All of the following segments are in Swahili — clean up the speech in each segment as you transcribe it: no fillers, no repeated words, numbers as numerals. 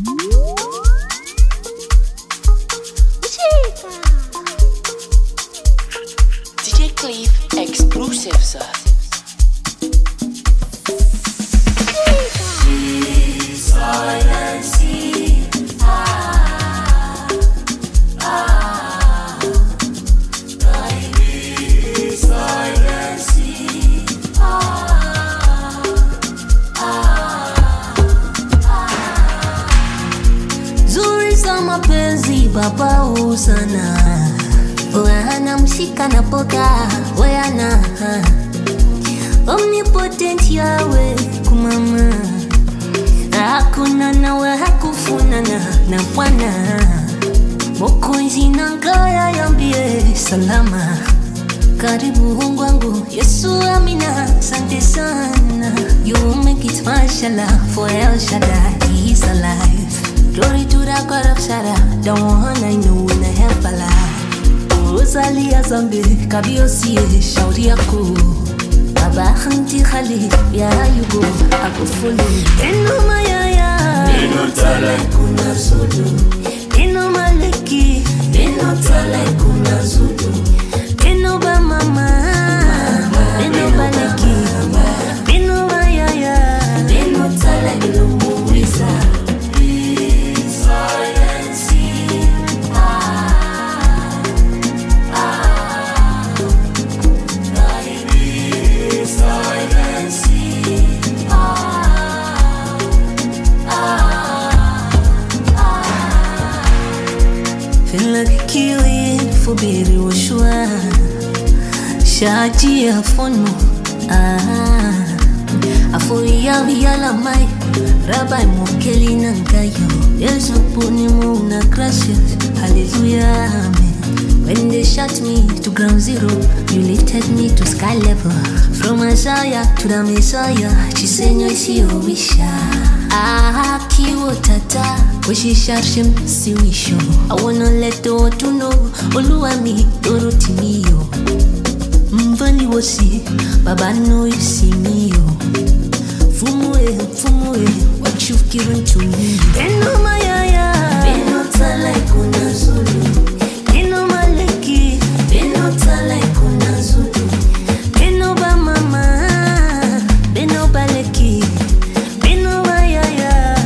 DJ Cleve exclusive, sir. Mapenzi baba usana Weana mshika na poka Weana Omnipotent yawe kumama Hakuna nawe hakufunana na bwana Mokunzi nangaya yambie salama Karibu hungwangu Yesu amina Sante sana You make it mashallah For El Shaddai He's alive Glory to the God of Shaddai, the one I know in the help alive. Rosalia Zambi, Kabiosi, Shauri Aku. Baba Hanti Khali, yeah you go, Aku follow. Eno Mayaya, Eno Tala Kuna Zulu. Eno Maleki, Eno Tala Kuna Zulu. Eno Ba Mama, Eno Baleki, Eno Mayaya, Eno Tala Kuna Zulu. Feel like a killing for baby Washua Shaji afono Afoi ya viyala mai Rabbi mokeli nangayo Yesu puni muna gracious Hallelujah amen When they shot me to ground zero You lifted me to sky level From Isaiah to the Messiah Chisenyo isi owisha Kiwo tata Wishi sharshim si wisho I wanna let the world to know Oluwa mi doro timiyo Mvani wosi Baba know you see me yo Fumue What you've given to me Eno mayaya Eno talai kuna zulu Eno maleki Eno talai kuna zulu Eno ba mama Eno baleki Eno mayaya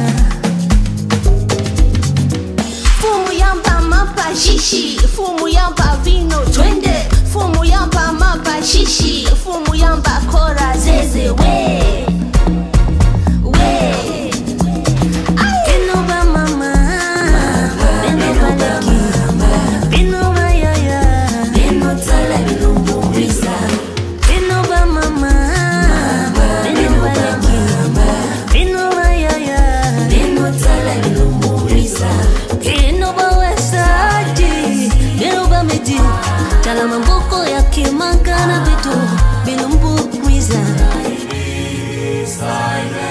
Fumu yamba mapa shishi Fumu yamba vino twende Fumu yamba mapa shishi Fumu yamba kora zeze we Tala mamboko yake makana beto Bilumbu mwiza